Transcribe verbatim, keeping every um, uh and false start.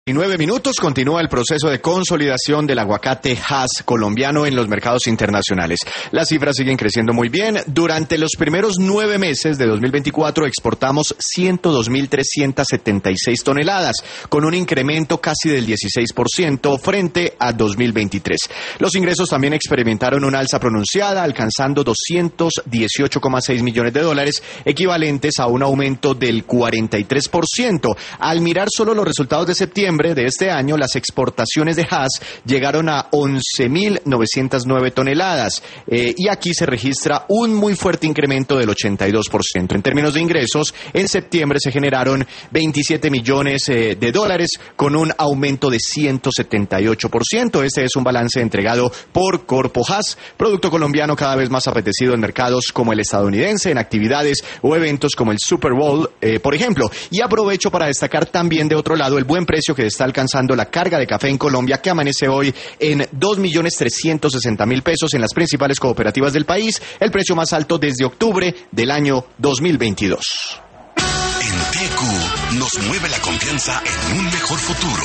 Y nueve minutos, continúa el proceso de consolidación del aguacate Hass colombiano en los mercados internacionales. Las cifras siguen creciendo muy bien. Durante los primeros nueve meses de dos mil veinticuatro exportamos ciento dos mil trescientas setenta y seis toneladas, con un incremento casi del dieciséis por ciento frente a dos mil veintitrés. Los ingresos también experimentaron una alza pronunciada, alcanzando doscientos dieciocho coma seis millones de dólares, equivalentes a un aumento del cuarenta y tres por ciento. Al mirar solo los resultados de septiembre de este año, las exportaciones de Hass llegaron a once mil novecientas nueve toneladas eh, y aquí se registra un muy fuerte incremento del ochenta y dos por ciento. En términos de ingresos, en septiembre se generaron veintisiete millones eh, de dólares con un aumento de ciento setenta y ocho por ciento. Este es un balance entregado por Corpo Hass, producto colombiano cada vez más apetecido en mercados como el estadounidense, en actividades o eventos como el Super Bowl, eh, por ejemplo. Y aprovecho para destacar también de otro lado el buen precio que está alcanzando la carga de café en Colombia, que amanece hoy en dos millones trescientos sesenta mil pesos en las principales cooperativas del país, el precio más alto desde octubre del año dos mil veintidós. En T Q nos mueve la confianza en un mejor futuro.